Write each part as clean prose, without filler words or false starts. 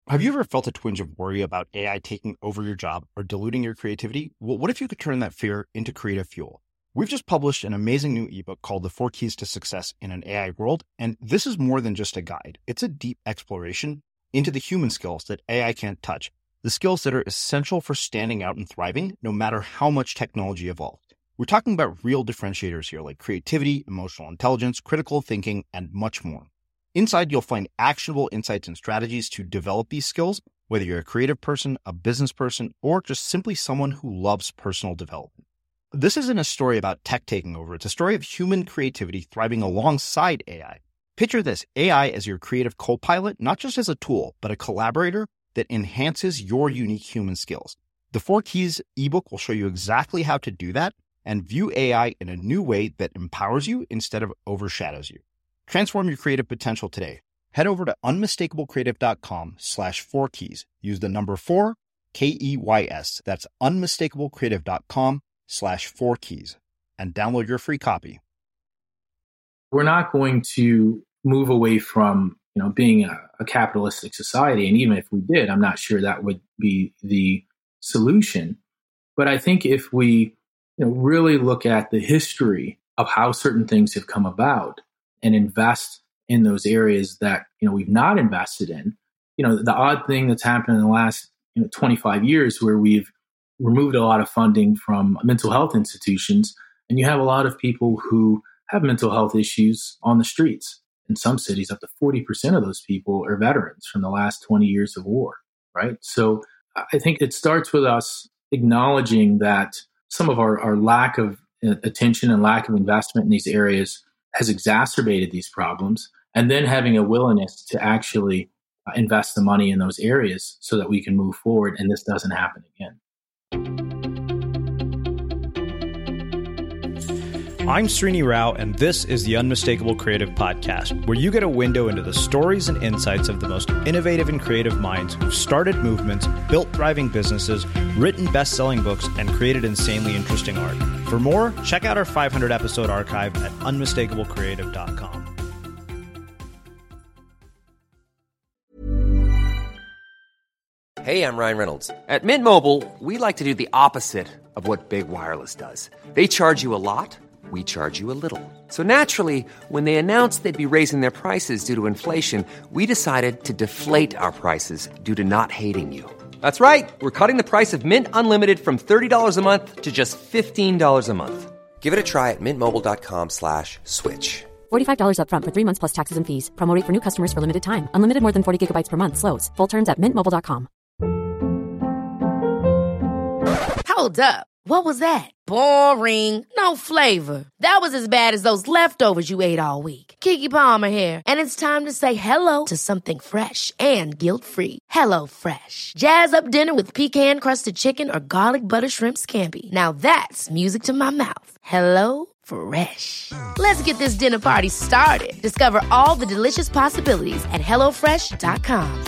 Have you ever felt a twinge of worry about AI taking over your job or diluting your creativity? Well, what if you could turn that fear into creative fuel? We've just published an amazing new ebook called The 4 Keys to Success in an AI World, and this is more than just a guide. It's a deep exploration into the human skills that AI can't touch, the skills that are essential for standing out and thriving, no matter how much technology evolves. We're talking about real differentiators here, like creativity, emotional intelligence, critical thinking, and much more. Inside, you'll find actionable insights and strategies to develop these skills, whether you're a creative person, a business person, or just simply someone who loves personal development. This isn't a story about tech taking over. It's a story of human creativity thriving alongside AI. Picture this, AI as your creative co-pilot, not just as a tool, but a collaborator that enhances your unique human skills. The 4 Keys ebook will show you exactly how to do that and view AI in a new way that empowers you instead of overshadows you. Transform your creative potential today. Head over to unmistakablecreative.com/4keys. Use the number 4, KEYS. That's unmistakablecreative.com/4keys and download your free copy. We're not going to move away from, being a capitalistic society. And even if we did, I'm not sure that would be the solution. But I think if we really look at the history of how certain things have come about, and invest in those areas that we've not invested in. The odd thing that's happened in the last 25 years where we've removed a lot of funding from mental health institutions, and you have a lot of people who have mental health issues on the streets. In some cities, up to 40% of those people are veterans from the last 20 years of war, right? So I think it starts with us acknowledging that some of our lack of attention and lack of investment in these areas has exacerbated these problems, and then having a willingness to actually invest the money in those areas so that we can move forward and this doesn't happen again. I'm Srini Rao, and this is the Unmistakable Creative Podcast, where you get a window into the stories and insights of the most innovative and creative minds who've started movements, built thriving businesses, written best-selling books, and created insanely interesting art. For more, check out our 500-episode archive at unmistakablecreative.com. Hey, I'm Ryan Reynolds. At Mint Mobile, we like to do the opposite of what Big Wireless does. They charge you a lot. We charge you a little. So naturally, when they announced they'd be raising their prices due to inflation, we decided to deflate our prices due to not hating you. That's right. We're cutting the price of Mint Unlimited from $30 a month to just $15 a month. Give it a try at mintmobile.com/switch. $45 up front for 3 months plus taxes and fees. Promo rate for new customers for limited time. Unlimited more than 40 gigabytes per month slows. Full terms at mintmobile.com. Hold up. What was that? Boring. No flavor. That was as bad as those leftovers you ate all week. Keke Palmer here. And it's time to say hello to something fresh and guilt-free. Hello Fresh. Jazz up dinner with pecan-crusted chicken or garlic butter shrimp scampi. Now that's music to my mouth. Hello Fresh. Let's get this dinner party started. Discover all the delicious possibilities at HelloFresh.com.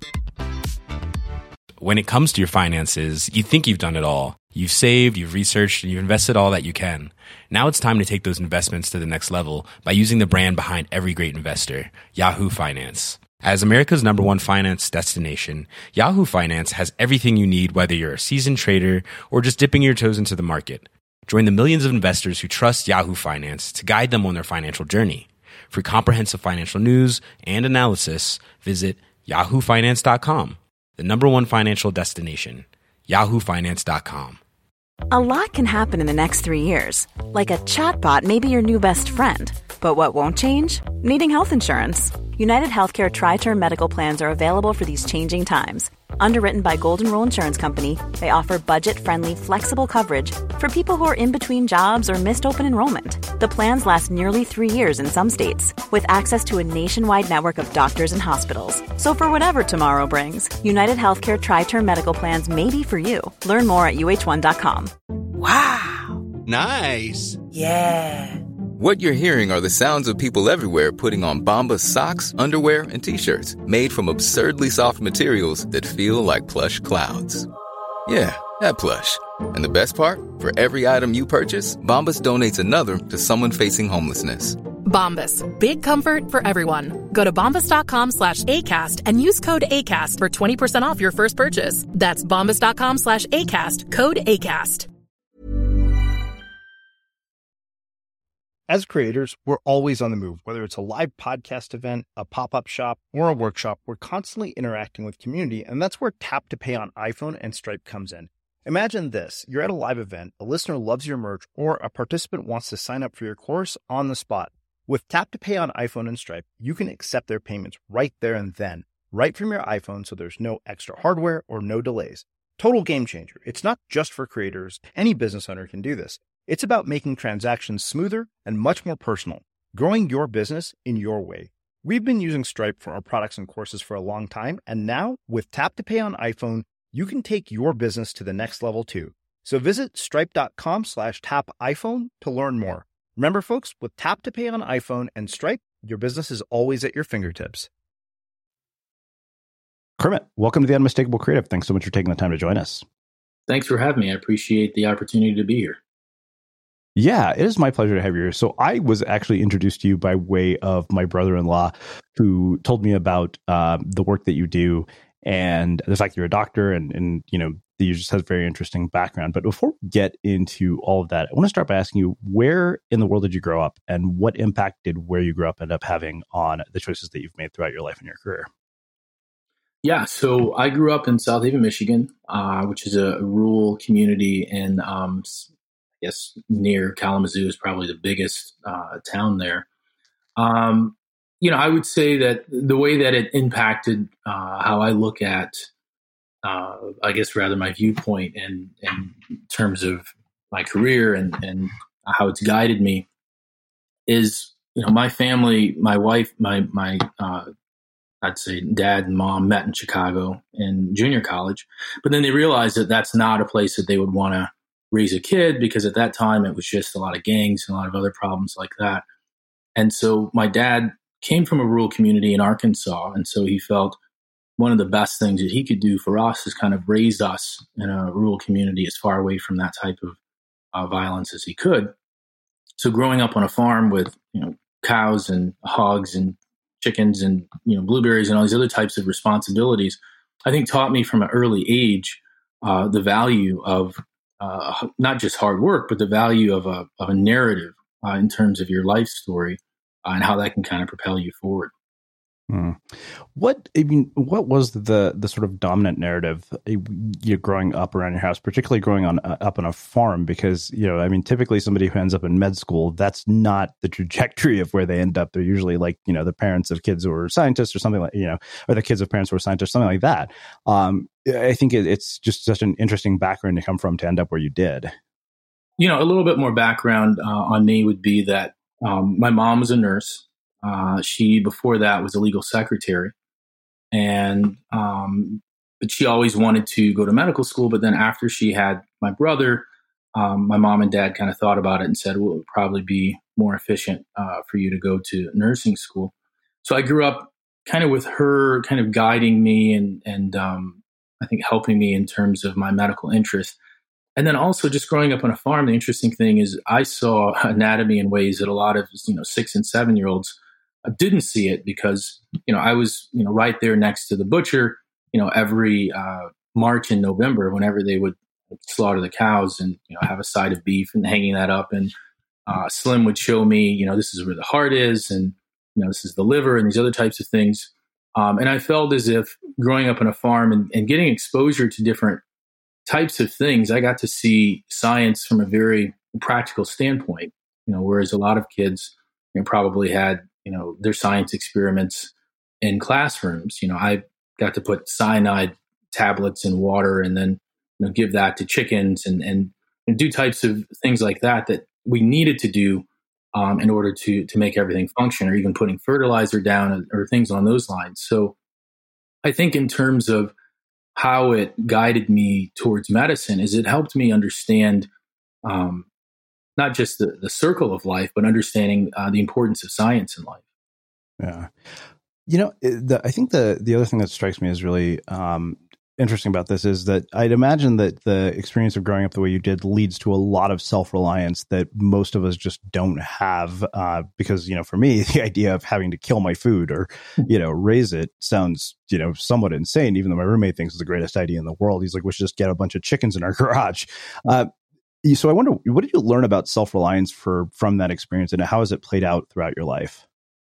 When it comes to your finances, you think you've done it all. You've saved, you've researched, and you've invested all that you can. Now it's time to take those investments to the next level by using the brand behind every great investor, Yahoo Finance. As America's #1 finance destination, Yahoo Finance has everything you need, whether you're a seasoned trader or just dipping your toes into the market. Join the millions of investors who trust Yahoo Finance to guide them on their financial journey. For comprehensive financial news and analysis, visit yahoofinance.com, the #1 financial destination, yahoofinance.com. A lot can happen in the next 3 years. Like a chatbot may be your new best friend. But what won't change? Needing health insurance. United Healthcare Tri-Term Medical Plans are available for these changing times. Underwritten by Golden Rule Insurance Company, they offer budget-friendly, flexible coverage for people who are in between jobs or missed open enrollment. The plans last nearly 3 years in some states, with access to a nationwide network of doctors and hospitals. So for whatever tomorrow brings, United Healthcare Tri-Term Medical Plans may be for you. Learn more at uh1.com. Wow. Nice. Yeah. What you're hearing are the sounds of people everywhere putting on Bombas socks, underwear, and T-shirts made from absurdly soft materials that feel like plush clouds. Yeah, that plush. And the best part? For every item you purchase, Bombas donates another to someone facing homelessness. Bombas. Big comfort for everyone. Go to bombas.com/ACAST and use code ACAST for 20% off your first purchase. That's bombas.com/ACAST, code ACAST. As creators, we're always on the move. Whether it's a live podcast event, a pop-up shop, or a workshop, we're constantly interacting with community, and that's where Tap to Pay on iPhone and Stripe comes in. Imagine this. You're at a live event, a listener loves your merch, or a participant wants to sign up for your course on the spot. With Tap to Pay on iPhone and Stripe, you can accept their payments right there and then, right from your iPhone, so there's no extra hardware or no delays. Total game changer. It's not just for creators. Any business owner can do this. It's about making transactions smoother and much more personal, growing your business in your way. We've been using Stripe for our products and courses for a long time, and now with Tap to Pay on iPhone, you can take your business to the next level too. So visit stripe.com/tapiphone to learn more. Remember, folks, with Tap to Pay on iPhone and Stripe, your business is always at your fingertips. Kermit, welcome to the Unmistakable Creative. Thanks so much for taking the time to join us. Thanks for having me. I appreciate the opportunity to be here. Yeah, it is my pleasure to have you here. So I was actually introduced to you by way of my brother-in-law, who told me about the work that you do and the fact that you're a doctor and you know, you just have a very interesting background. But before we get into all of that, I want to start by asking you, where in the world did you grow up, and what impact did where you grew up end up having on the choices that you've made throughout your life and your career? Yeah, so I grew up in South Haven, Michigan, which is a rural community in I guess near Kalamazoo is probably the biggest town there. You know, I would say that the way that it impacted how I look at, I guess rather my viewpoint in terms of my career and how it's guided me is, you know, my family, my wife, my I'd say dad and mom met in Chicago in junior college, but then they realized that that's not a place that they would want to raise a kid, because at that time it was just a lot of gangs and a lot of other problems like that. And so my dad came from a rural community in Arkansas, and so he felt one of the best things that he could do for us is kind of raise us in a rural community as far away from that type of violence as he could. So growing up on a farm with, you know, cows and hogs and chickens and, you know, blueberries and all these other types of responsibilities, I think taught me from an early age the value of not just hard work, but the value of a narrative in terms of your life story and how that can kind of propel you forward. What was the sort of dominant narrative you're growing up around your house, particularly growing up on a farm? Because, you know, I mean, typically somebody who ends up in med school, that's not the trajectory of where they end up. They're usually like, you know, the parents of kids who are scientists or something like, you know, or the kids of parents who are scientists, something like that. I think it's just such an interesting background to come from to end up where you did. You know, a little bit more background on me would be that my mom was a nurse. She, before that, was a legal secretary. And but she always wanted to go to medical school. But then after she had my brother, my mom and dad kind of thought about it and said, well, it would probably be more efficient for you to go to nursing school. So I grew up kind of with her kind of guiding me and I think helping me in terms of my medical interest. And then also just growing up on a farm, the interesting thing is I saw anatomy in ways that a lot of, you know, 6 and 7 year olds didn't see it, because, you know, I was, you know, right there next to the butcher, you know, every March and November, whenever they would slaughter the cows and, you know, have a side of beef and hanging that up. And Slim would show me, you know, this is where the heart is, and, you know, this is the liver and these other types of things. And I felt as if growing up on a farm and getting exposure to different types of things, I got to see science from a very practical standpoint, you know, whereas a lot of kids, you know, probably had, you know, their science experiments in classrooms. You know, I got to put cyanide tablets in water and then, you know, give that to chickens and do types of things like that we needed to do in order to make everything function, or even putting fertilizer down or things on those lines. So I think in terms of how it guided me towards medicine is it helped me understand not just the circle of life, but understanding the importance of science in life. Yeah. You know, I think the other thing that strikes me as really interesting about this is that I'd imagine that the experience of growing up the way you did leads to a lot of self-reliance that most of us just don't have. Because, for me, the idea of having to kill my food or, raise it sounds, somewhat insane, even though my roommate thinks it's the greatest idea in the world. He's like, we should just get a bunch of chickens in our garage. So I wonder, what did you learn about self-reliance from that experience, and how has it played out throughout your life?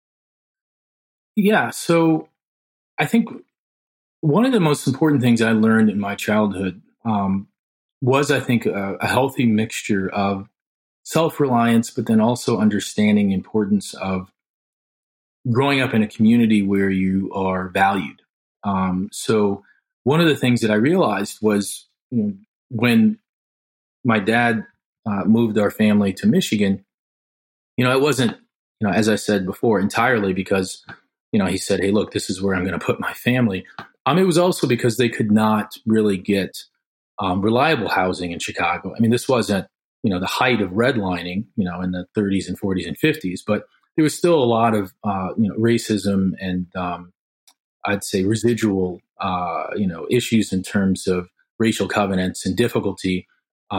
Yeah. So I think one of the most important things I learned in my childhood was, I think, a healthy mixture of self-reliance, but then also understanding the importance of growing up in a community where you are valued. So one of the things that I realized was, when my dad moved our family to Michigan, it wasn't, as I said before, entirely because, he said, hey, look, this is where I'm going to put my family. It was also because they could not really get reliable housing in Chicago. I mean, this wasn't, the height of redlining, in the 30s and 40s and 50s, but there was still a lot of, racism and I'd say residual, issues in terms of racial covenants and difficulty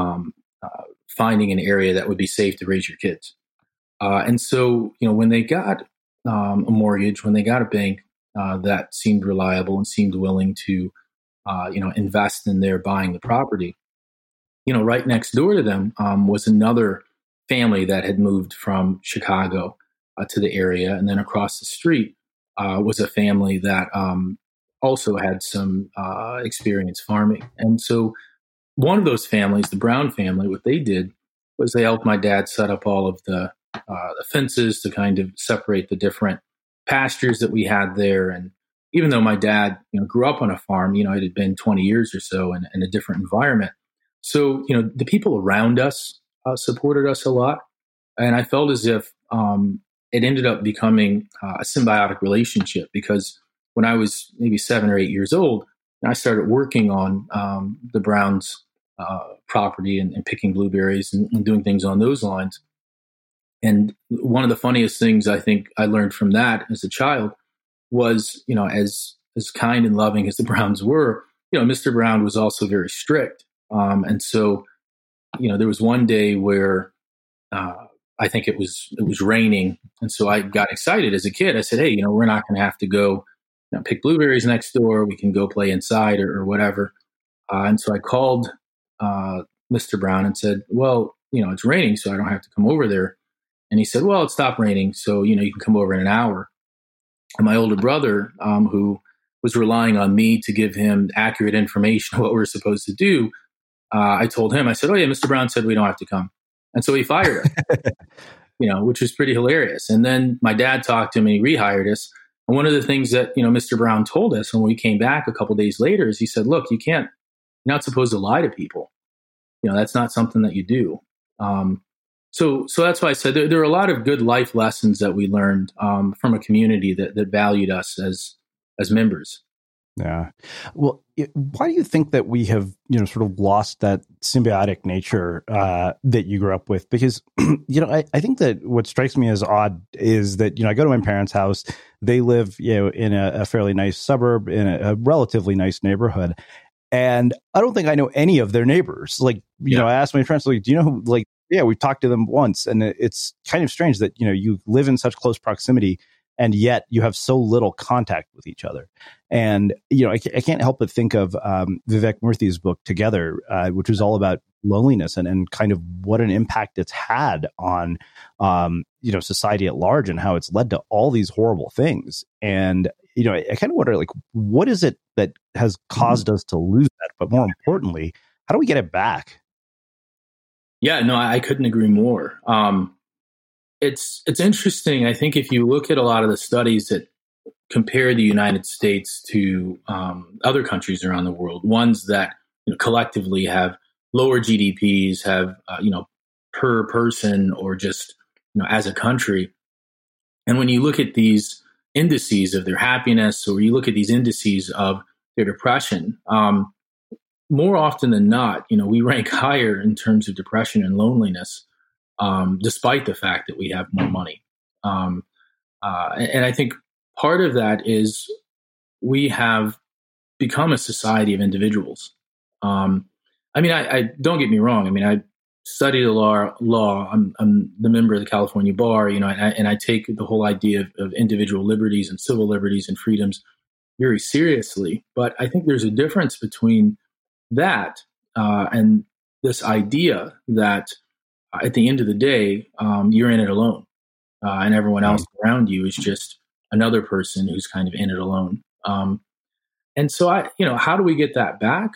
finding an area that would be safe to raise your kids. And so, when they got a mortgage, when they got a bank that seemed reliable and seemed willing to, invest in their buying the property, right next door to them was another family that had moved from Chicago to the area. And then across the street was a family that also had some experience farming. And so one of those families, the Brown family, what they did was they helped my dad set up all of the fences to kind of separate the different pastures that we had there. And even though my dad, grew up on a farm, it had been 20 years or so in a different environment. So, the people around us supported us a lot. And I felt as if it ended up becoming a symbiotic relationship, because when I was maybe 7 or 8 years old, I started working on the Browns' property and picking blueberries and doing things on those lines. And one of the funniest things I think I learned from that as a child was, as kind and loving as the Browns were, Mr. Brown was also very strict. And so, there was one day where I think it was raining. And so I got excited as a kid. I said, hey, we're not going to have to go pick blueberries next door. We can go play inside or whatever. And so I called Mr. Brown and said, well, it's raining, so I don't have to come over there. And he said, well, it stopped raining, so, you can come over in an hour. And my older brother, who was relying on me to give him accurate information on what we were supposed to do, I told him, I said, oh, yeah, Mr. Brown said we don't have to come. And so he fired us, which was pretty hilarious. And then my dad talked to him and he rehired us. And one of the things that, Mr. Brown told us when we came back a couple of days later is he said, look, you're not supposed to lie to people. That's not something that you do. So that's why I said there are a lot of good life lessons that we learned from a community that valued us as members. Yeah. Well, why do you think that we have, sort of lost that symbiotic nature that you grew up with? Because, I think that what strikes me as odd is that, I go to my parents' house, they live, in a fairly nice suburb in a relatively nice neighborhood. And I don't think I know any of their neighbors. Like, I asked my friends, like, do you know who, like, yeah, we've talked to them once. And it's kind of strange that, you live in such close proximity and yet you have so little contact with each other. And, I can't help but think of Vivek Murthy's book Together, which was all about loneliness and kind of what an impact it's had on, society at large and how it's led to all these horrible things. And, I kind of wonder, like, what is it that has caused us to lose that? But more importantly, how do we get it back? Yeah, no, I couldn't agree more. It's interesting. I think if you look at a lot of the studies that compare the United States to other countries around the world, ones that collectively have lower GDPs, have per person or just as a country, and when you look at these indices of their happiness, or you look at these indices of their depression, more often than not, we rank higher in terms of depression and loneliness, despite the fact that we have more money. And I think part of that is we have become a society of individuals. I don't get me wrong. I mean, I studied the law. I'm the member of the California bar, and I take the whole idea of individual liberties and civil liberties and freedoms very seriously. But I think there's a difference between that and this idea that at the end of the day, you're in it alone, and everyone else around you is just another person who's kind of in it alone. And so how do we get that back?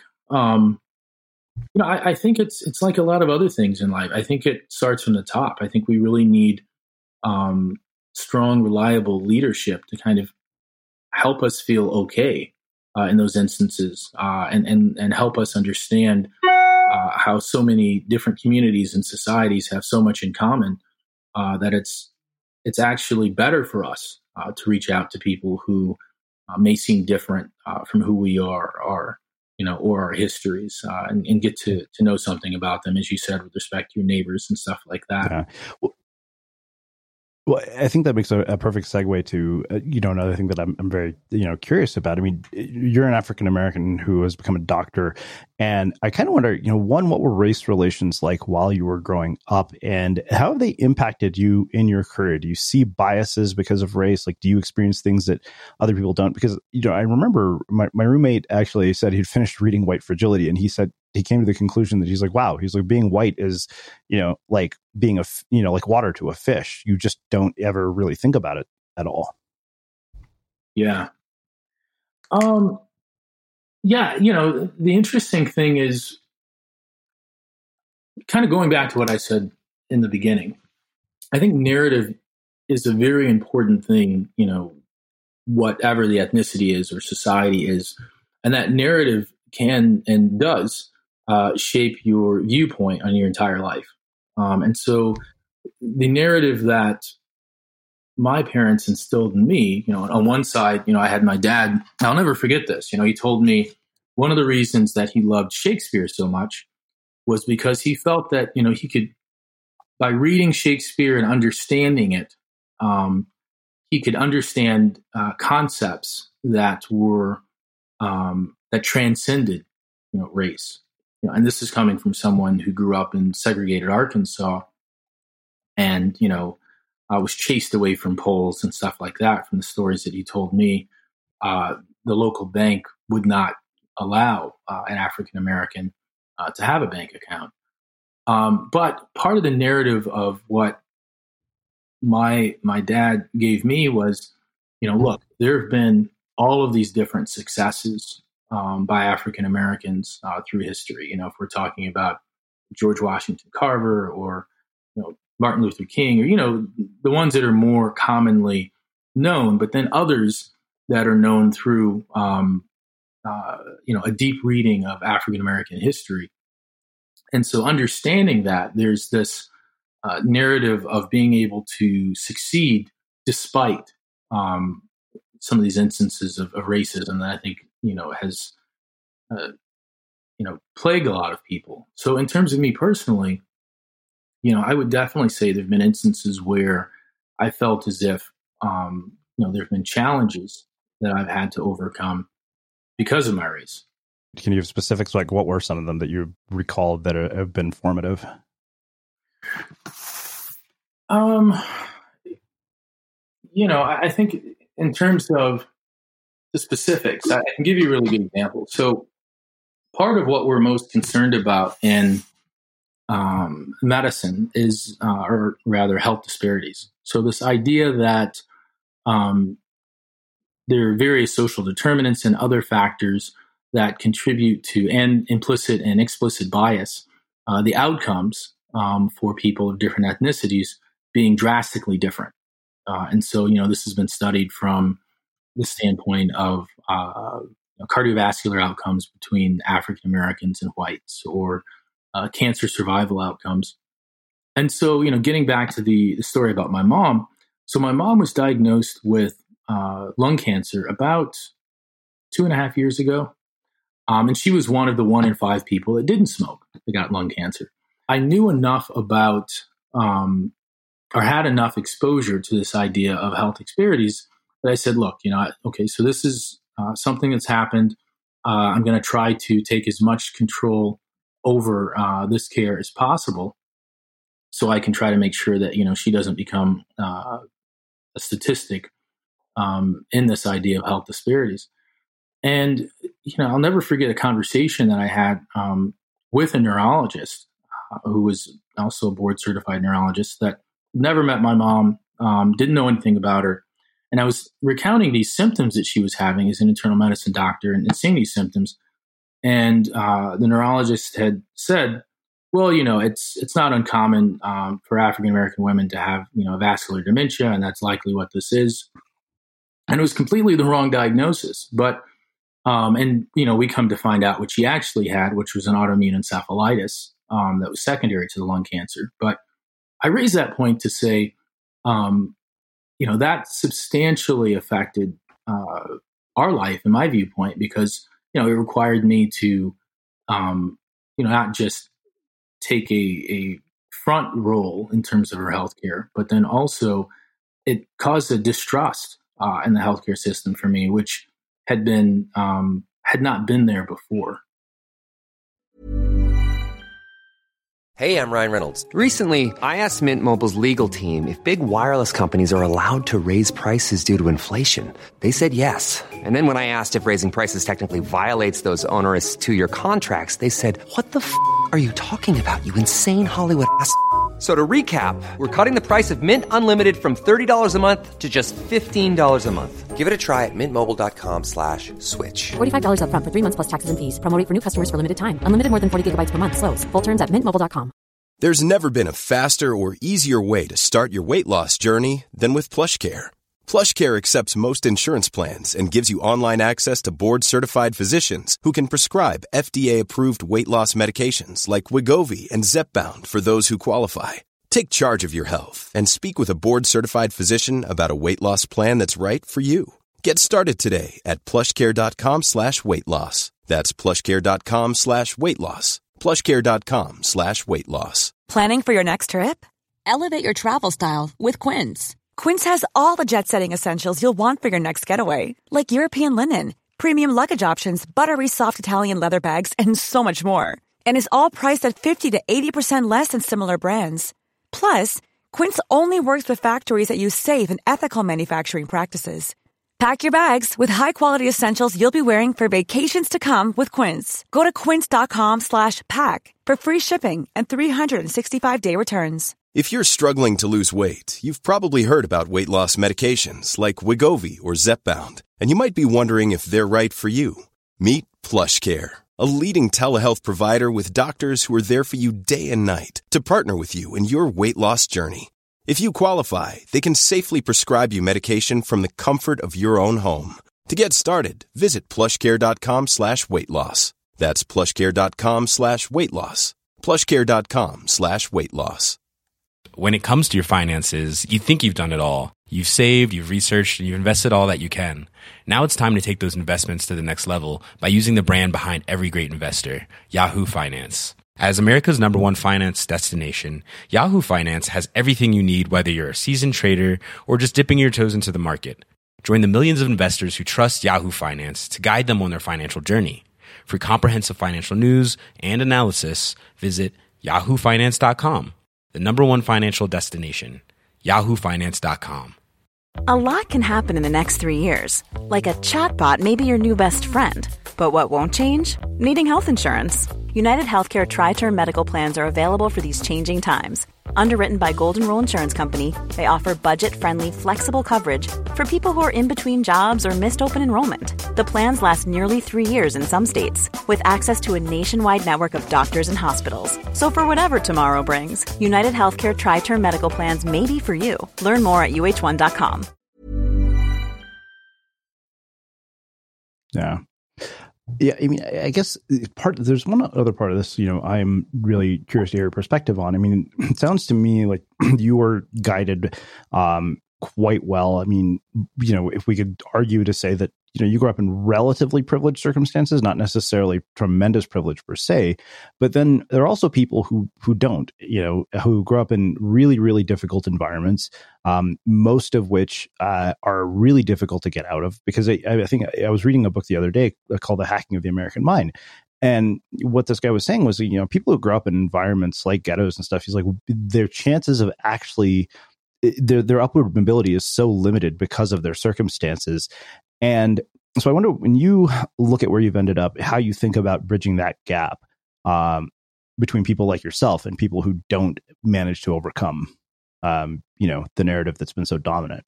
I think it's like a lot of other things in life. I think it starts from the top. I think we really need strong, reliable leadership to kind of help us feel okay in those instances, and help us understand how so many different communities and societies have so much in common that it's actually better for us to reach out to people who may seem different from who we are, or our histories, and get to know something about them, as you said, with respect to your neighbors and stuff like that. Yeah. Well, I think that makes a perfect segue to, another thing that I'm very, curious about. I mean, you're an African-American who has become a doctor. And I kind of wonder, one, what were race relations like while you were growing up, and how have they impacted you in your career? Do you see biases because of race? Like, do you experience things that other people don't? Because, I remember my roommate actually said he'd finished reading White Fragility, and he said he came to the conclusion that he's like, wow, he's like, being white is, like being like water to a fish. You just don't ever really think about it at all. Yeah. Yeah. The interesting thing is kind of going back to what I said in the beginning. I think narrative is a very important thing, whatever the ethnicity is or society is. And that narrative can and does shape your viewpoint on your entire life. And so the narrative that my parents instilled in me, on one side, I had my dad. I'll never forget this. He told me one of the reasons that he loved Shakespeare so much was because he felt that, he could, by reading Shakespeare and understanding it, he could understand concepts that were, that transcended, race. And this is coming from someone who grew up in segregated Arkansas and, was chased away from polls and stuff like that. From the stories that he told me, the local bank would not allow an African-American to have a bank account. But part of the narrative of what my dad gave me was, look, there have been all of these different successes by African Americans through history. If we're talking about George Washington Carver or Martin Luther King, or the ones that are more commonly known, but then others that are known through a deep reading of African American history. And so understanding that there's this narrative of being able to succeed despite some of these instances of racism that I think has plagued a lot of people. So in terms of me personally, I would definitely say there have been instances where I felt as if there have been challenges that I've had to overcome because of my race. Can you give specifics? Like, what were some of them that you recall that have been formative? I think in terms of the specifics, I can give you a really good example. So part of what we're most concerned about in medicine is, or rather health disparities. So this idea that there are various social determinants and other factors that contribute to and implicit and explicit bias, the outcomes for people of different ethnicities being drastically different. And so, this has been studied from the standpoint of cardiovascular outcomes between African Americans and whites, or cancer survival outcomes. And so, getting back to the story about my mom. So my mom was diagnosed with lung cancer about 2.5 years ago. And she was one of the 1 in 5 people that didn't smoke that got lung cancer. I knew enough about, or had enough exposure to this idea of health disparities that I said, look, okay, so this is something that's happened. I'm going to try to take as much control over this care as possible, so I can try to make sure that she doesn't become a statistic in this idea of health disparities. And I'll never forget a conversation that I had with a neurologist who was also a board certified neurologist that never met my mom, didn't know anything about her. And I was recounting these symptoms that she was having as an internal medicine doctor and seeing these symptoms. And the neurologist had said, well, it's not uncommon for African-American women to have, vascular dementia, and that's likely what this is. And it was completely the wrong diagnosis. But, we come to find out what she actually had, which was an autoimmune encephalitis that was secondary to the lung cancer. But I raise that point to say, that substantially affected our life, in my viewpoint, because, it required me to, not just take a front role in terms of her healthcare, but then also it caused a distrust in the healthcare system for me, which had not been there before. Hey, I'm Ryan Reynolds. Recently, I asked Mint Mobile's legal team if big wireless companies are allowed to raise prices due to inflation. They said yes. And then when I asked if raising prices technically violates those onerous 2-year contracts, they said, "What the f*** are you talking about, you insane Hollywood ass?" So to recap, we're cutting the price of Mint Unlimited from $30 a month to just $15 a month. Give it a try at mintmobile.com/switch. $45 up front for 3 months plus taxes and fees. Promo rate for new customers for limited time. Unlimited more than 40 gigabytes per month. Slows full terms at mintmobile.com. There's never been a faster or easier way to start your weight loss journey than with PlushCare. PlushCare accepts most insurance plans and gives you online access to board-certified physicians who can prescribe FDA-approved weight loss medications like Wegovy and Zepbound for those who qualify. Take charge of your health and speak with a board-certified physician about a weight loss plan that's right for you. Get started today at plushcare.com/weight loss. That's plushcare.com/weight loss. plushcare.com/weight loss. Planning for your next trip? Elevate your travel style with Quince. Quince has all the jet-setting essentials you'll want for your next getaway, like European linen, premium luggage options, buttery soft Italian leather bags, and so much more. And is all priced at 50 to 80% less than similar brands. Plus, Quince only works with factories that use safe and ethical manufacturing practices. Pack your bags with high-quality essentials you'll be wearing for vacations to come with Quince. Go to quince.com/pack for free shipping and 365-day returns. If you're struggling to lose weight, you've probably heard about weight loss medications like Wegovy or Zepbound, and you might be wondering if they're right for you. Meet PlushCare, a leading telehealth provider with doctors who are there for you day and night to partner with you in your weight loss journey. If you qualify, they can safely prescribe you medication from the comfort of your own home. To get started, visit plushcare.com/weight loss. That's plushcare.com/weight loss. plushcare.com/weight loss. When it comes to your finances, you think you've done it all. You've saved, you've researched, and you've invested all that you can. Now it's time to take those investments to the next level by using the brand behind every great investor, Yahoo Finance. As America's #1 finance destination, Yahoo Finance has everything you need, whether you're a seasoned trader or just dipping your toes into the market. Join the millions of investors who trust Yahoo Finance to guide them on their financial journey. For comprehensive financial news and analysis, visit yahoofinance.com. The #1 financial destination, yahoofinance.com. A lot can happen in the next 3 years. Like a chatbot may be your new best friend. But what won't change? Needing health insurance. United Healthcare Tri-Term Medical Plans are available for these changing times. Underwritten by Golden Rule Insurance Company, they offer budget-friendly, flexible coverage for people who are in between jobs or missed open enrollment. The plans last nearly 3 years in some states, with access to a nationwide network of doctors and hospitals. So for whatever tomorrow brings, United Healthcare Tri-Term Medical Plans may be for you. Learn more at uh1.com. Yeah. Yeah, I mean, I guess there's one other part of this, I'm really curious to hear your perspective on. I mean, it sounds to me like you were guided quite well. I mean, if we could argue to say that you grew up in relatively privileged circumstances, not necessarily tremendous privilege per se, but then there are also people who don't, who grow up in really, really difficult environments, most of which are really difficult to get out of. Because I think I was reading a book the other day called The Hacking of the American Mind. And what this guy was saying was, people who grow up in environments like ghettos and stuff, he's like, their chances of actually their upward mobility is so limited because of their circumstances. And so I wonder, when you look at where you've ended up, how you think about bridging that gap between people like yourself and people who don't manage to overcome, the narrative that's been so dominant.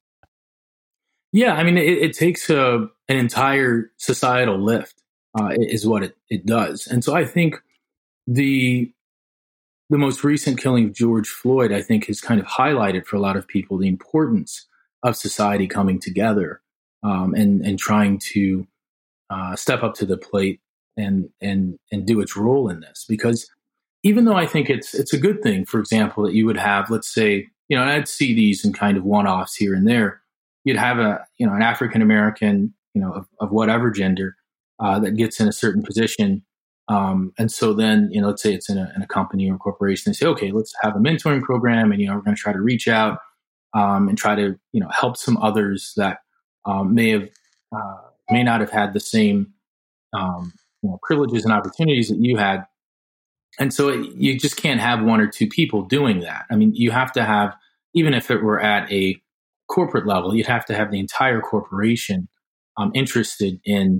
Yeah, I mean, it takes an entire societal lift, is what it does. And so I think the most recent killing of George Floyd, I think, has kind of highlighted for a lot of people the importance of society coming together and trying to step up to the plate and do its role in this. Because even though I think it's a good thing, for example, that you would have, let's say, and I'd see these in kind of one-offs here and there, you'd have an African American, of whatever gender that gets in a certain position. And so then, let's say it's in a company or a corporation, they say, okay, let's have a mentoring program, and, we're going to try to reach out and try to, help some others that may not have had the same, privileges and opportunities that you had. And so you just can't have one or two people doing that. I mean, you have to have, even if it were at a corporate level, you'd have to have the entire corporation interested in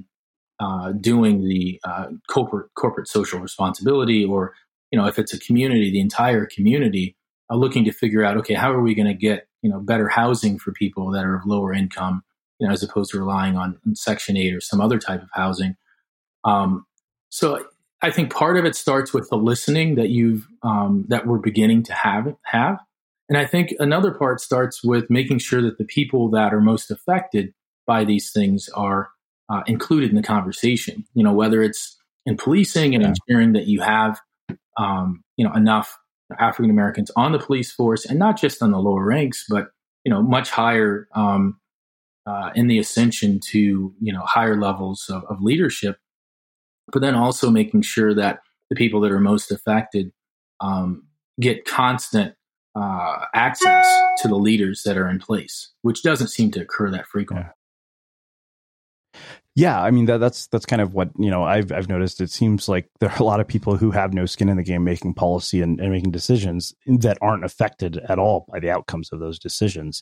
doing the corporate social responsibility, or, if it's a community, the entire community looking to figure out, okay, how are we going to get, better housing for people that are of lower income, as opposed to relying on Section 8 or some other type of housing. So I think part of it starts with the listening that we're beginning to have. And I think another part starts with making sure that the people that are most affected by these things are included in the conversation, whether it's in policing and ensuring that you have, enough African Americans on the police force, and not just on the lower ranks, but, much higher in the ascension to, higher levels of leadership, but then also making sure that the people that are most affected get constant access to the leaders that are in place, which doesn't seem to occur that frequently. Yeah, I mean, that's kind of what, I've noticed. It seems like there are a lot of people who have no skin in the game making policy and making decisions that aren't affected at all by the outcomes of those decisions.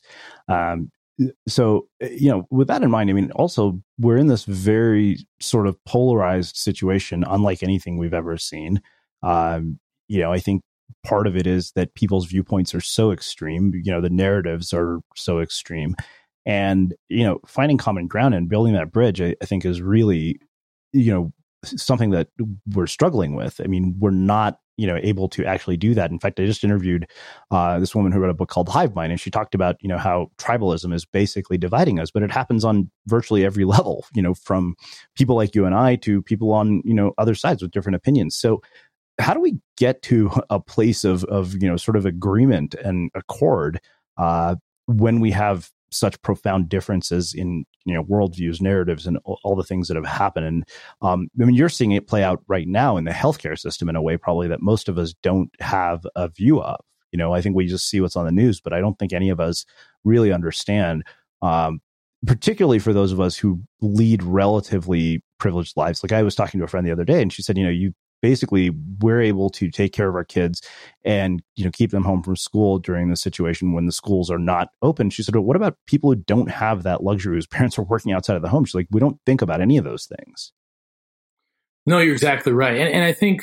So, with that in mind, I mean, also, we're in this very sort of polarized situation, unlike anything we've ever seen. I think part of it is that people's viewpoints are so extreme, the narratives are so extreme. And, finding common ground and building that bridge, I think, is really, something that we're struggling with. I mean, we're not, able to actually do that. In fact, I just interviewed this woman who wrote a book called Hive Mind, and she talked about, how tribalism is basically dividing us, but it happens on virtually every level, from people like you and I to people on, other sides with different opinions. So how do we get to a place of sort of agreement and accord when we have such profound differences in worldviews, narratives, and all the things that have happened? And I mean, you're seeing it play out right now in the healthcare system in a way probably that most of us don't have a view of. I think we just see what's on the news, but I don't think any of us really understand, particularly for those of us who lead relatively privileged lives. Like, I was talking to a friend the other day, and she said, we're able to take care of our kids and, keep them home from school during the situation when the schools are not open. She said, well, what about people who don't have that luxury, whose parents are working outside of the home? She's like, we don't think about any of those things. No, you're exactly right. And I think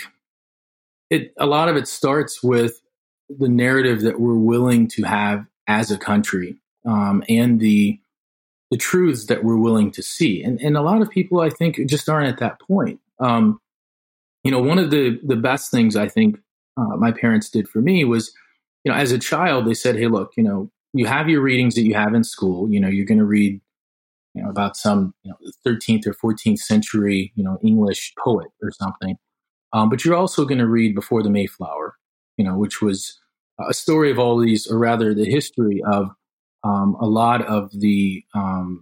a lot of it starts with the narrative that we're willing to have as a country, and the truths that we're willing to see. And a lot of people, I think, just aren't at that point. One of the best things I think my parents did for me was, as a child, they said, hey, look, you have your readings that you have in school. You're going to read, about some 13th or 14th century, English poet or something. But you're also going to read Before the Mayflower, which was a story of all these, or rather the history of a lot of the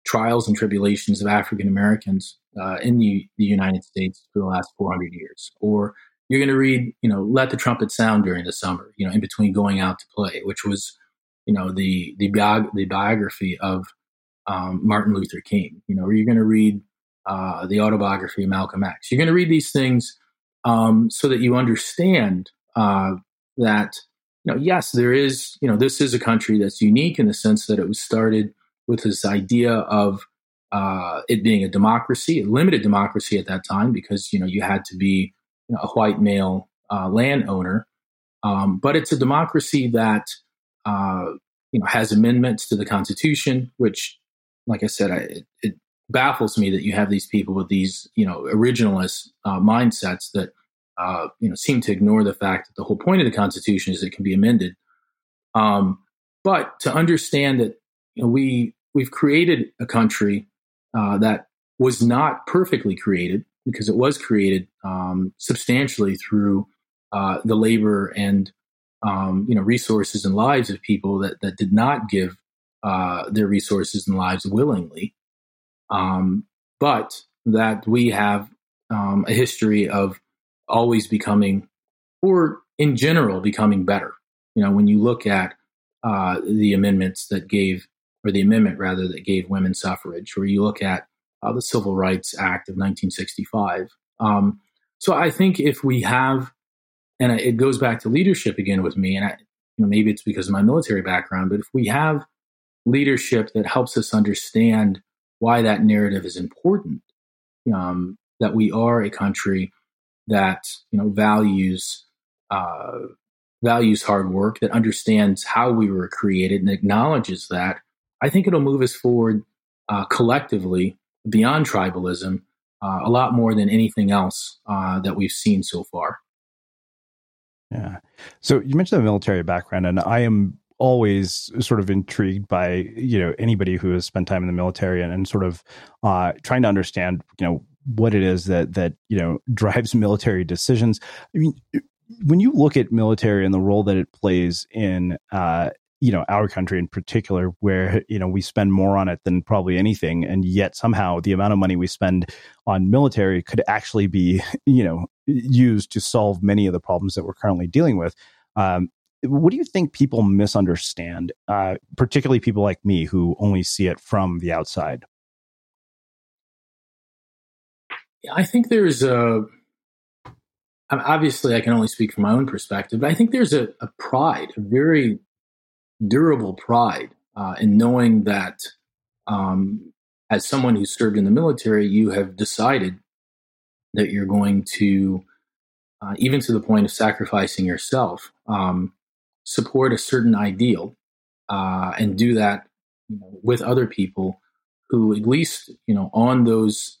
trials and tribulations of African Americans in the United States for the last 400 years. Or you're going to read, Let the Trumpet Sound during the summer, in between going out to play, which was, the biography of Martin Luther King, or you're going to read the autobiography of Malcolm X. You're going to read these things so that you understand that, yes, there is, this is a country that's unique in the sense that it was started with this idea of it being a democracy, a limited democracy at that time, because, you had to be a white male landowner. But it's a democracy that, has amendments to the Constitution, which, like I said, it baffles me that you have these people with these, originalist mindsets that, seem to ignore the fact that the whole point of the Constitution is it can be amended. But to understand that, we've created a country that was not perfectly created, because it was created substantially through the labor and resources and lives of people that did not give their resources and lives willingly, but that we have a history of always becoming, or in general becoming better. When you look at the amendments that gave, or the amendment rather, that gave women suffrage, or you look at the Civil Rights Act of 1965. So I think if we have, and it goes back to leadership again with me, and maybe it's because of my military background, but if we have leadership that helps us understand why that narrative is important, that we are a country that values hard work, that understands how we were created and acknowledges that, I think it'll move us forward collectively beyond tribalism a lot more than anything else that we've seen so far. Yeah. So you mentioned the military background, and I am always sort of intrigued by, anybody who has spent time in the military and sort of trying to understand, what it is that drives military decisions. I mean, when you look at military and the role that it plays in, our country in particular, where, we spend more on it than probably anything. And yet somehow the amount of money we spend on military could actually be, used to solve many of the problems that we're currently dealing with. What do you think people misunderstand, particularly people like me who only see it from the outside? I think there's obviously I can only speak from my own perspective, but I think there's a pride, a very durable pride in knowing that as someone who served in the military, you have decided that you're going to, even to the point of sacrificing yourself, support a certain ideal and do that with other people who, at least, on those,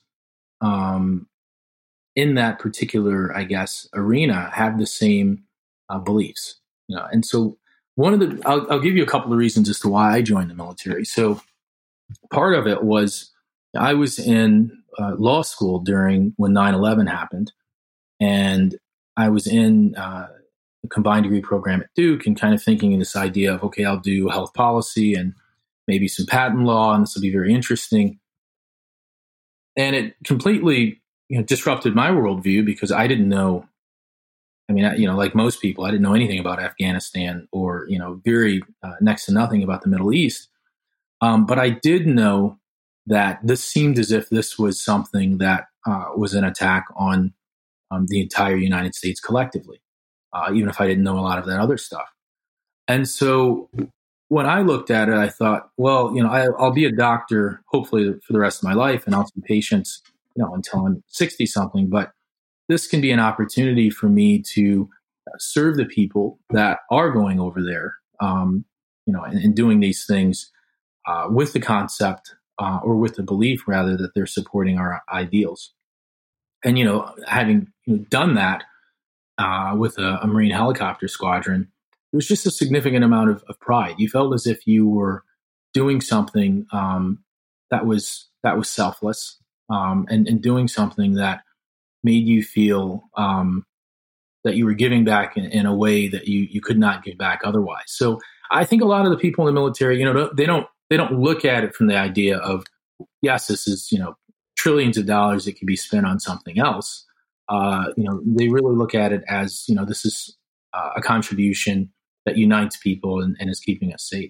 in that particular, I guess, arena, have the same beliefs. And so I'll give you a couple of reasons as to why I joined the military. So part of it was I was in law school when 9/11 happened, and I was in a combined degree program at Duke, and kind of thinking in this idea of, okay, I'll do health policy and maybe some patent law, and this will be very interesting. And it completely disrupted my worldview, because I didn't know. I mean, like most people, I didn't know anything about Afghanistan or, very next to nothing about the Middle East. But I did know that this seemed as if this was something that was an attack on the entire United States collectively, even if I didn't know a lot of that other stuff. And so when I looked at it, I thought, well, I'll be a doctor, hopefully for the rest of my life, and I'll see patients, until I'm 60 something. But this can be an opportunity for me to serve the people that are going over there, and doing these things with the concept or with the belief, rather, that they're supporting our ideals. And, having done that with a Marine helicopter squadron, there was just a significant amount of pride. You felt as if you were doing something that was selfless, and doing something that made you feel that you were giving back in a way that you could not give back otherwise. So I think a lot of the people in the military, they don't look at it from the idea of, yes, this is, trillions of dollars that could be spent on something else. They really look at it as, this is a contribution that unites people and is keeping us safe.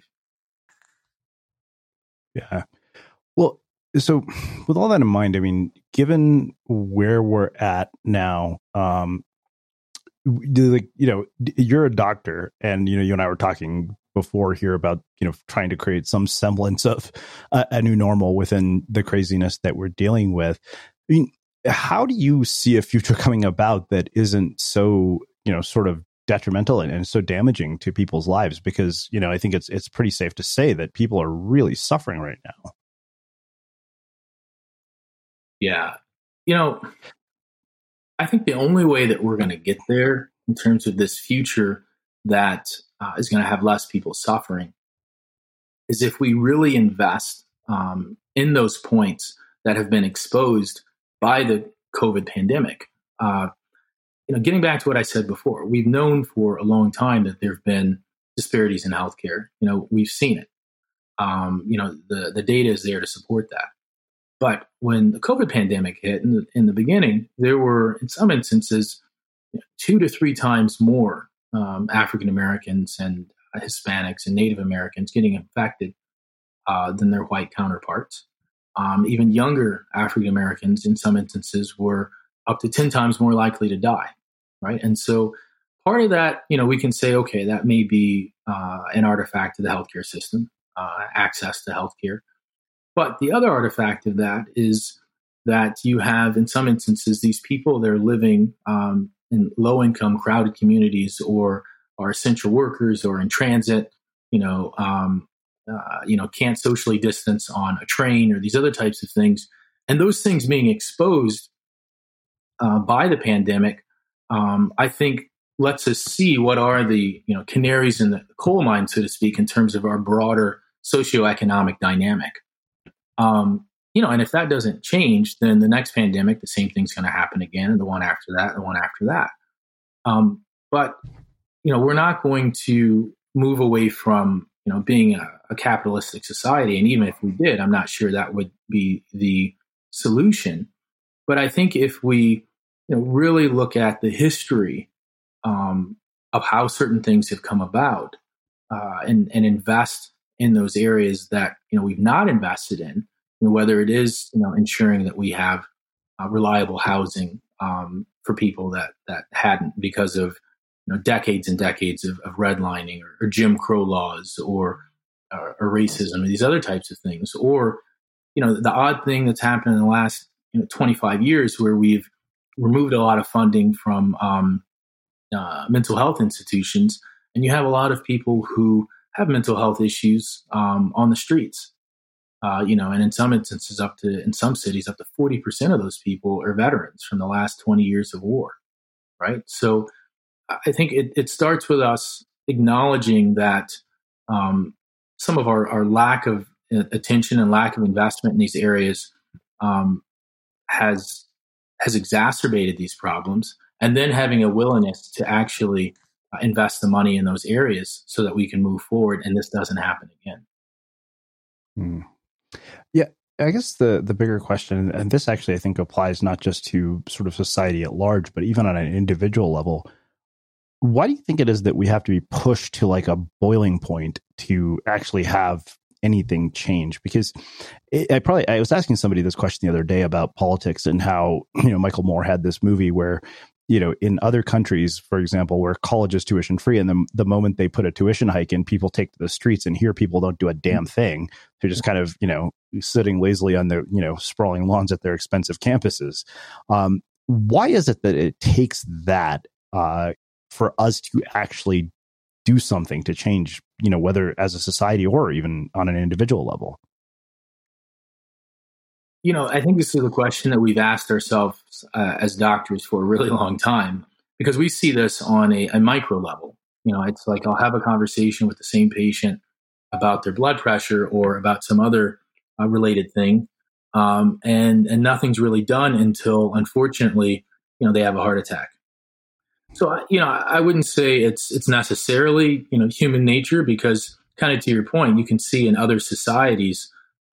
Yeah. Well, so with all that in mind, I mean, given where we're at now, you're a doctor, and you and I were talking before here about trying to create some semblance of a new normal within the craziness that we're dealing with. I mean, how do you see a future coming about that isn't so sort of detrimental and so damaging to people's lives? Because I think it's pretty safe to say that people are really suffering right now. Yeah. I think the only way that we're going to get there in terms of this future that is going to have less people suffering is if we really invest in those points that have been exposed by the COVID pandemic. Getting back to what I said before, we've known for a long time that there have been disparities in healthcare. We've seen it. The data is there to support that. But when the COVID pandemic hit in the beginning, there were, in some instances, 2 to 3 times more African Americans and Hispanics and Native Americans getting infected than their white counterparts. Even younger African Americans, in some instances, were up to 10 times more likely to die, right? And so part of that, we can say, okay, that may be an artifact of the healthcare system, access to healthcare. But the other artifact of that is that you have, in some instances, these people that are living in low-income, crowded communities, or are essential workers, or in transit, can't socially distance on a train, or these other types of things. And those things being exposed by the pandemic, I think lets us see what are the canaries in the coal mine, so to speak, in terms of our broader socioeconomic dynamic. And if that doesn't change, then the next pandemic, the same thing's going to happen again, and the one after that, the one after that. But we're not going to move away from being a capitalistic society. And even if we did, I'm not sure that would be the solution. But I think if we really look at the history of how certain things have come about, and invest in those areas that we've not invested in, whether it is ensuring that we have reliable housing for people that hadn't, because of decades and decades of redlining or Jim Crow laws or racism or these other types of things, or the odd thing that's happened in the last 25 years where we've removed a lot of funding from mental health institutions, and you have a lot of people who have mental health issues on the streets. And in some instances, in some cities, up to 40% of those people are veterans from the last 20 years of war, right? So I think it starts with us acknowledging that some of our lack of attention and lack of investment in these areas has exacerbated these problems, and then having a willingness to actually invest the money in those areas so that we can move forward and this doesn't happen again. Yeah, I guess the bigger question, and this actually I think applies not just to sort of society at large, but even on an individual level. Why do you think it is that we have to be pushed to like a boiling point to actually have anything change? Because I was asking somebody this question the other day about politics and how, Michael Moore had this movie where, in other countries, for example, where college is tuition free, and the moment they put a tuition hike in, people take to the streets, and here people don't do a damn thing. They're just kind of, sitting lazily on their, sprawling lawns at their expensive campuses. Why is it that it takes that for us to actually do something to change, whether as a society or even on an individual level? I think this is a question that we've asked ourselves as doctors for a really long time, because we see this on a micro level. It's like I'll have a conversation with the same patient about their blood pressure or about some other related thing, and nothing's really done until, unfortunately, they have a heart attack. So, I wouldn't say it's necessarily, human nature, because kind of to your point, you can see in other societies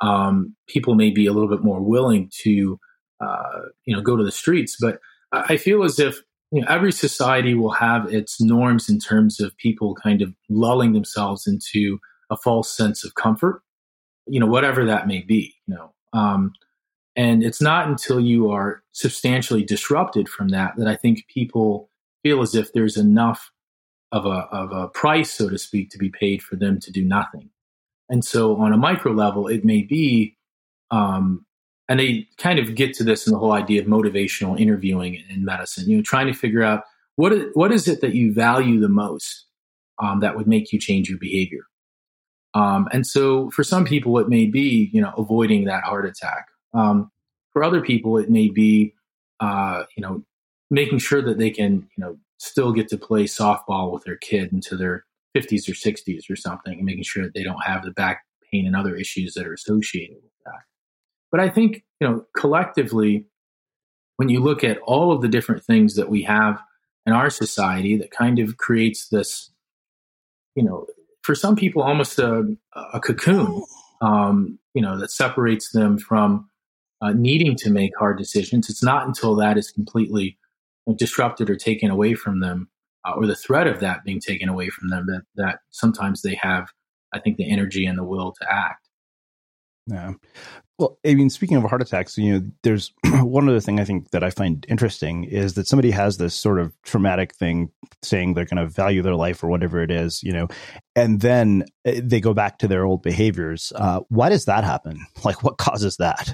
people may be a little bit more willing to, go to the streets. But I feel as if every society will have its norms in terms of people kind of lulling themselves into a false sense of comfort, whatever that may be, and it's not until you are substantially disrupted from that I think people feel as if there's enough of a price, so to speak, to be paid for them to do nothing. And so on a micro level, it may be, and they kind of get to this in the whole idea of motivational interviewing in medicine, trying to figure out what is it that you value the most that would make you change your behavior. And so for some people, it may be, avoiding that heart attack. For other people, it may be, making sure that they can, still get to play softball with their kid into their 50s or 60s or something, and making sure that they don't have the back pain and other issues that are associated with that. But I think, collectively, when you look at all of the different things that we have in our society that kind of creates this, for some people, almost a cocoon, that separates them from needing to make hard decisions. It's not until that is completely disrupted or taken away from them, or the threat of that being taken away from them, that sometimes they have, I think, the energy and the will to act. Yeah. Well, I mean, speaking of heart attacks, there's one other thing I think that I find interesting is that somebody has this sort of traumatic thing saying they're going to value their life or whatever it is, and then they go back to their old behaviors. Why does that happen? Like, what causes that?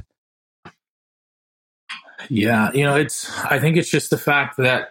Yeah, I think it's just the fact that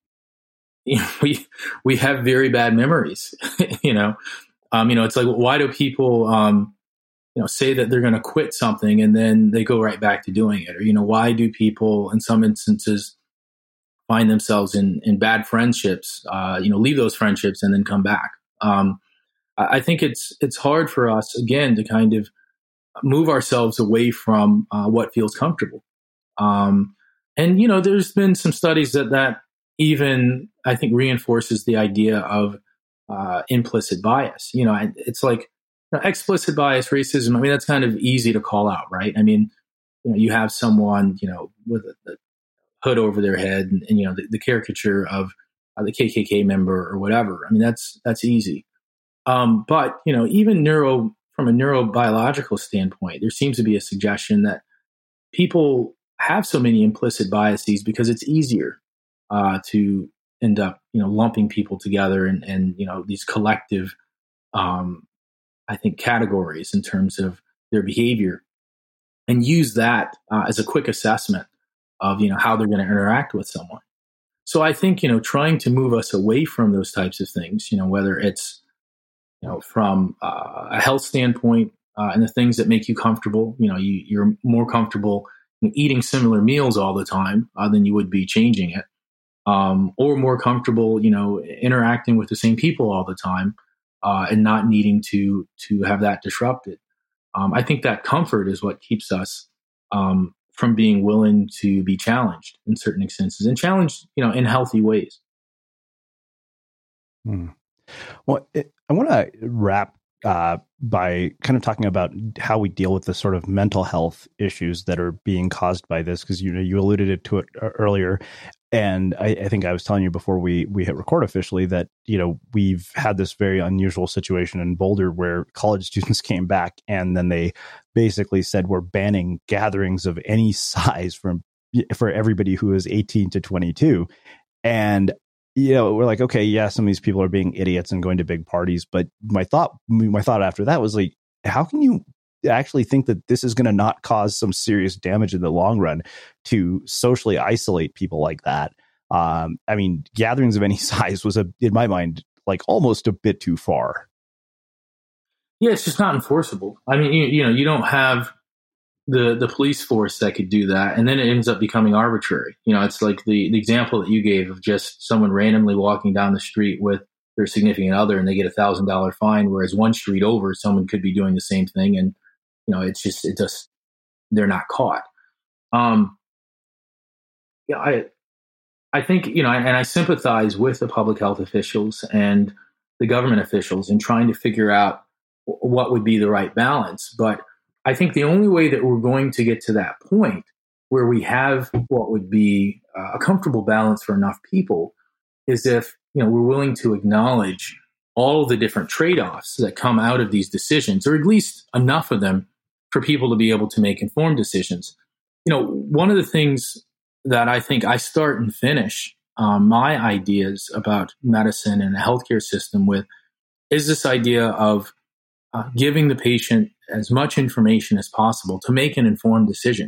we have very bad memories. It's like, why do people say that they're going to quit something and then they go right back to doing it? Or why do people in some instances find themselves in bad friendships? Leave those friendships and then come back. I think it's hard for us, again, to kind of move ourselves away from what feels comfortable. There's been some studies that even, I think, reinforces the idea of implicit bias. It's like explicit bias, racism. I mean, that's kind of easy to call out, right? I mean, you have someone, with the hood over their head and the caricature of the KKK member or whatever. I mean, that's easy. But, even from a neurobiological standpoint, there seems to be a suggestion that people have so many implicit biases because it's easier to end up, lumping people together and these collective, I think, categories in terms of their behavior, and use that as a quick assessment of, how they're going to interact with someone. So I think, trying to move us away from those types of things, whether it's, from a health standpoint and the things that make you comfortable, you're more comfortable eating similar meals all the time than you would be changing it, or more comfortable, interacting with the same people all the time and not needing to have that disrupted. I think that comfort is what keeps us from being willing to be challenged in certain instances, and challenged, in healthy ways. Well, I want to wrap by kind of talking about how we deal with the sort of mental health issues that are being caused by this, because you alluded to it earlier, and I think I was telling you before we hit record officially that we've had this very unusual situation in Boulder where college students came back and then they basically said we're banning gatherings of any size for everybody who is 18 to 22, and we're like, okay, yeah, some of these people are being idiots and going to big parties. But my thought after that was like, how can you actually think that this is going to not cause some serious damage in the long run to socially isolate people like that? I mean, gatherings of any size was, in my mind, like almost a bit too far. Yeah, it's just not enforceable. I mean, you don't have the police force that could do that, and then it ends up becoming arbitrary. It's like the example that you gave of just someone randomly walking down the street with their significant other and they get $1,000 fine, whereas one street over someone could be doing the same thing, and they're not caught. I think, and I sympathize with the public health officials and the government officials in trying to figure out what would be the right balance. But I think the only way that we're going to get to that point where we have what would be a comfortable balance for enough people is if, we're willing to acknowledge all of the different trade-offs that come out of these decisions, or at least enough of them for people to be able to make informed decisions. One of the things that I think I start and finish my ideas about medicine and the healthcare system with is this idea of giving the patient as much information as possible to make an informed decision.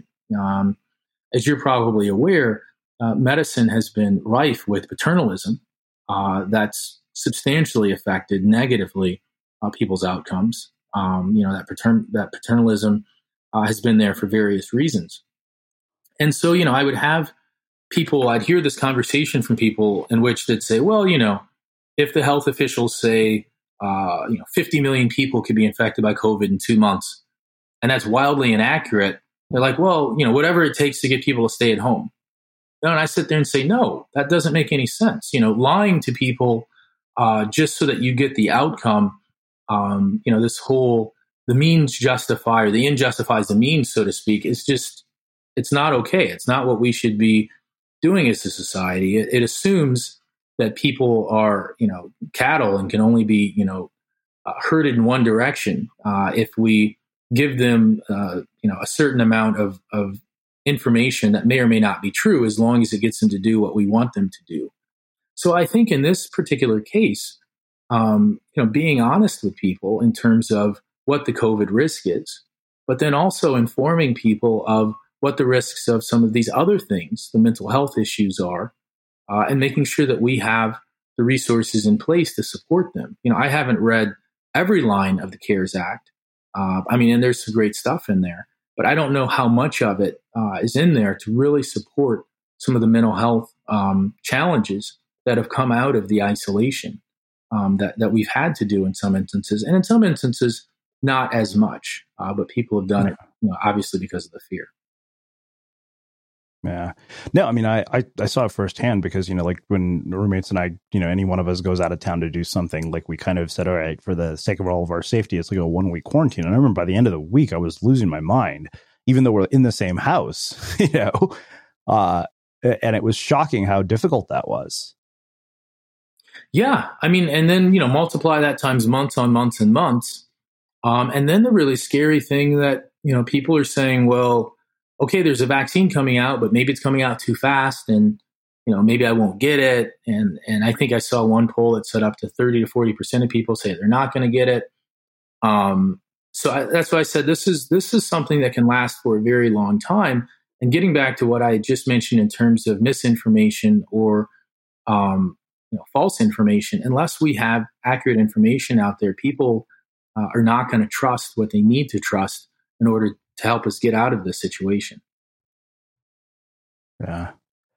As you're probably aware, medicine has been rife with paternalism that's substantially affected negatively people's outcomes. That paternalism has been there for various reasons. And so, I would have people, I'd hear this conversation from people in which they'd say, well, if the health officials say, 50 million people could be infected by COVID in 2 months, and that's wildly inaccurate, they're like, well, whatever it takes to get people to stay at home. And I sit there and say, no, that doesn't make any sense. Lying to people just so that you get the outcome, this whole, the means justify, or the end justifies the means, so to speak, is just, it's not okay. It's not what we should be doing as a society. It assumes that people are, cattle and can only be, herded in one direction. If we give them, a certain amount of information that may or may not be true, as long as it gets them to do what we want them to do. So I think in this particular case, being honest with people in terms of what the COVID risk is, but then also informing people of what the risks of some of these other things, the mental health issues are, and making sure that we have the resources in place to support them. I haven't read every line of the CARES Act. And there's some great stuff in there, but I don't know how much of it is in there to really support some of the mental health challenges that have come out of the isolation that we've had to do in some instances, and in some instances, not as much, but people have done it, obviously because of the fear. Yeah. No, I saw it firsthand because, like when roommates and I, any one of us goes out of town to do something, like we kind of said, all right, for the sake of all of our safety, it's like a 1-week quarantine. And I remember by the end of the week, I was losing my mind, even though we're in the same house, and it was shocking how difficult that was. Yeah. And then, multiply that times months on months and months. And then the really scary thing that, people are saying, well, okay, there's a vaccine coming out, but maybe it's coming out too fast, and maybe I won't get it. And I think I saw one poll that said up to 30 to 40% of people say they're not going to get it. That's why I said this is something that can last for a very long time. And getting back to what I just mentioned in terms of misinformation or false information, unless we have accurate information out there, people are not going to trust what they need to trust in order to help us get out of this situation. Yeah.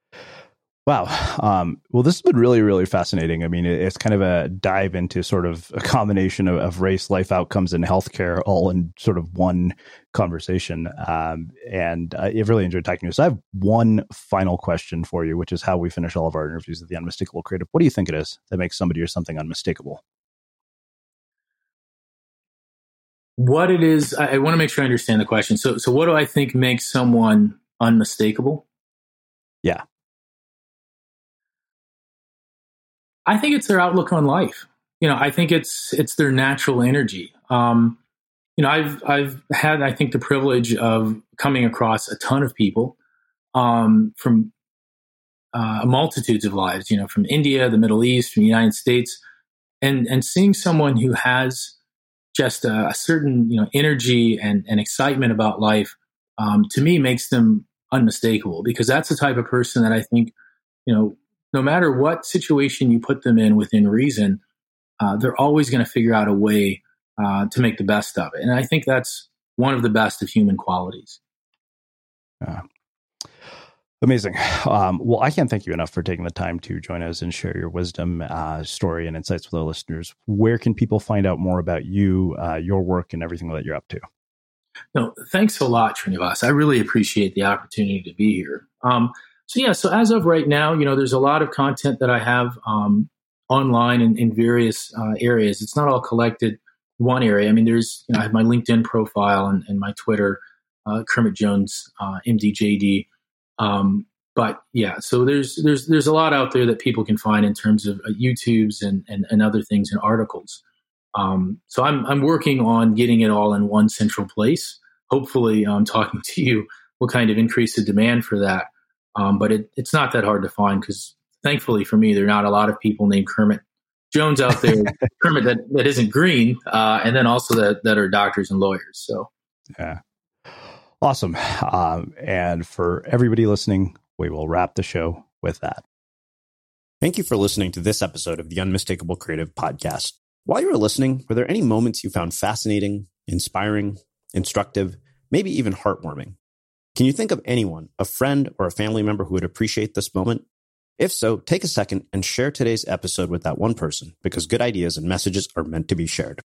Wow. Well, this has been really, really fascinating. It's kind of a dive into sort of a combination of race, life outcomes, and healthcare all in sort of one conversation. And I've really enjoyed talking to you. So I have one final question for you, which is how we finish all of our interviews at the Unmistakable Creative. What do you think it is that makes somebody or something unmistakable? What it is, I want to make sure I understand the question. So what do I think makes someone unmistakable? Yeah. I think it's their outlook on life. I think it's their natural energy. I've had, I think, the privilege of coming across a ton of people from multitudes of lives, from India, the Middle East, from the United States, and seeing someone who has just a certain, energy and excitement about life, to me makes them unmistakable, because that's the type of person that I think, no matter what situation you put them in within reason, they're always going to figure out a way to make the best of it. And I think that's one of the best of human qualities. Amazing. Well, I can't thank you enough for taking the time to join us and share your wisdom, story, and insights with our listeners. Where can people find out more about you, your work, and everything that you're up to? No, thanks a lot, Srinivas. I really appreciate the opportunity to be here. So as of right now, there's a lot of content that I have online in various areas. It's not all collected one area. I mean, there's, I have my LinkedIn profile and my Twitter, Kermit Jones, MDJD. But yeah, so there's a lot out there that people can find in terms of YouTubes and other things and articles. So I'm working on getting it all in one central place. Hopefully, talking to you will kind of increase the demand for that. But it's not that hard to find because thankfully for me, there are not a lot of people named Kermit Jones out there, Kermit that isn't green, and then also that are doctors and lawyers. So, yeah, awesome. And for everybody listening, we will wrap the show with that. Thank you for listening to this episode of the Unmistakable Creative Podcast. While you were listening, were there any moments you found fascinating, inspiring, instructive, maybe even heartwarming? Can you think of anyone, a friend or a family member who would appreciate this moment? If so, take a second and share today's episode with that one person, because good ideas and messages are meant to be shared.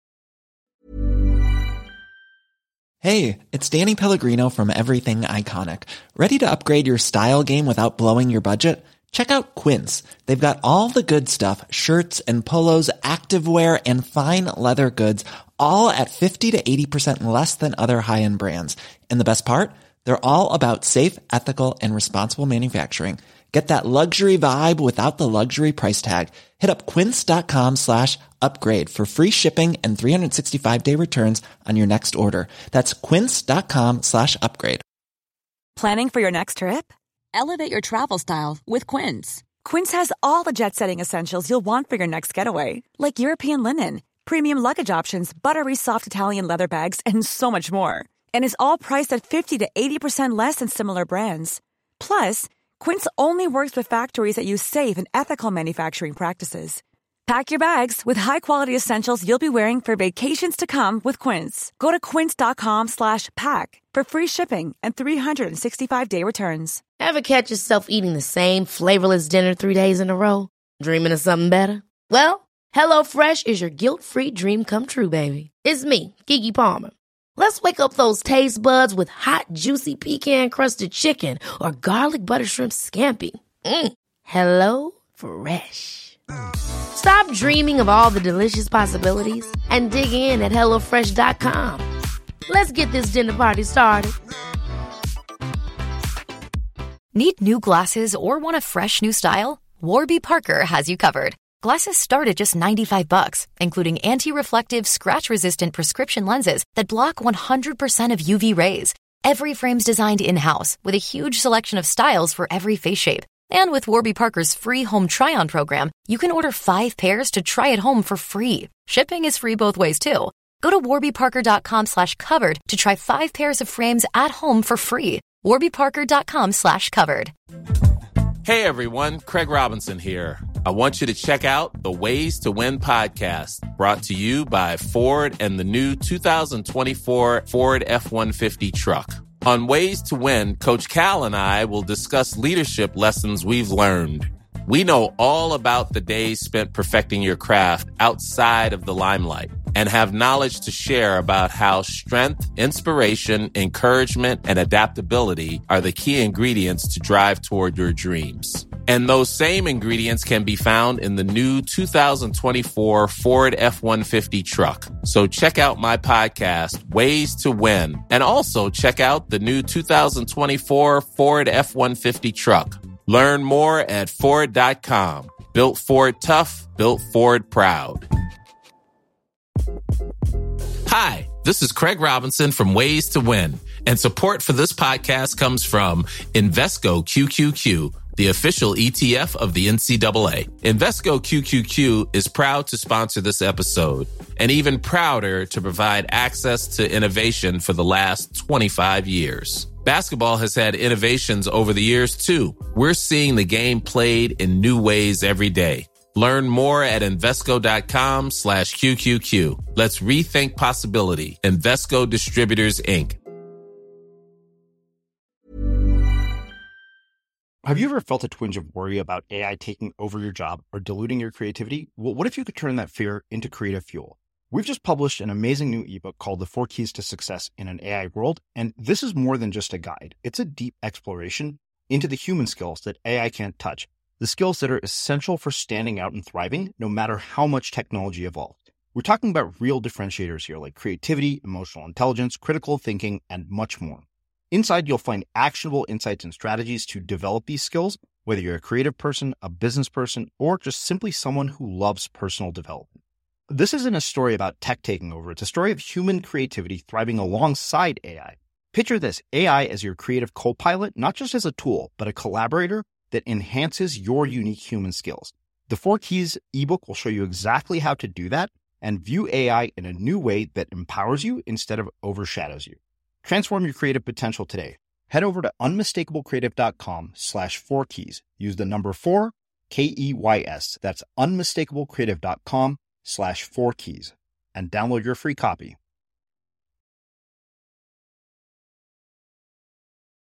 Hey, it's Danny Pellegrino from Everything Iconic. Ready to upgrade your style game without blowing your budget? Check out Quince. They've got all the good stuff, shirts and polos, activewear, and fine leather goods, all at 50 to 80% less than other high-end brands. And the best part? They're all about safe, ethical, and responsible manufacturing. Get that luxury vibe without the luxury price tag. Hit up quince.com/upgrade for free shipping and 365-day returns on your next order. That's quince.com/upgrade. Planning for your next trip? Elevate your travel style with Quince. Quince has all the jet-setting essentials you'll want for your next getaway, like European linen, premium luggage options, buttery soft Italian leather bags, and so much more. And is all priced at 50 to 80% less than similar brands. Plus, Quince only works with factories that use safe and ethical manufacturing practices. Pack your bags with high-quality essentials you'll be wearing for vacations to come with Quince. Go to quince.com/pack for free shipping and 365-day returns. Ever catch yourself eating the same flavorless dinner 3 days in a row? Dreaming of something better? Well, HelloFresh is your guilt-free dream come true, baby. It's me, Keke Palmer. Let's wake up those taste buds with hot, juicy pecan-crusted chicken or garlic butter shrimp scampi. Hello Fresh. Stop dreaming of all the delicious possibilities and dig in at HelloFresh.com. Let's get this dinner party started. Need new glasses or want a fresh new style? Warby Parker has you covered. Glasses start at just $95, including anti-reflective, scratch-resistant prescription lenses that block 100% of UV rays. Every frame's designed in-house with a huge selection of styles for every face shape. And with Warby Parker's free home try-on program, you can order 5 pairs to try at home for free. Shipping is free both ways, too. Go to warbyparker.com/covered to try 5 pairs of frames at home for free. warbyparker.com/covered. Hey everyone, Craig Robinson here. I want you to check out the Ways to Win podcast, brought to you by Ford and the new 2024 Ford F-150 truck. On Ways to Win, Coach Cal and I will discuss leadership lessons we've learned. We know all about the days spent perfecting your craft outside of the limelight and have knowledge to share about how strength, inspiration, encouragement, and adaptability are the key ingredients to drive toward your dreams. And those same ingredients can be found in the new 2024 Ford F-150 truck. So check out my podcast, Ways to Win, and also check out the new 2024 Ford F-150 truck. Learn more at Ford.com. Built Ford tough, built Ford proud. Hi, this is Craig Robinson from Ways to Win, and support for this podcast comes from Invesco QQQ, the official ETF of the NCAA. Invesco QQQ is proud to sponsor this episode, and even prouder to provide access to innovation for the last 25 years. Basketball has had innovations over the years, too. We're seeing the game played in new ways every day. Learn more at Invesco.com/QQQ. Let's rethink possibility. Invesco Distributors, Inc. Have you ever felt a twinge of worry about AI taking over your job or diluting your creativity? Well, what if you could turn that fear into creative fuel? We've just published an amazing new ebook called The 4 Keys to Success in an AI World, and this is more than just a guide. It's a deep exploration into the human skills that AI can't touch, the skills that are essential for standing out and thriving, no matter how much technology evolves. We're talking about real differentiators here like creativity, emotional intelligence, critical thinking, and much more. Inside, you'll find actionable insights and strategies to develop these skills, whether you're a creative person, a business person, or just simply someone who loves personal development. This isn't a story about tech taking over. It's a story of human creativity thriving alongside AI. Picture this, AI as your creative co-pilot, not just as a tool, but a collaborator that enhances your unique human skills. The 4 Keys ebook will show you exactly how to do that and view AI in a new way that empowers you instead of overshadows you. Transform your creative potential today. Head over to unmistakablecreative.com/4keys. Use the number 4, KEYS. That's unmistakablecreative.com/4keys and download your free copy.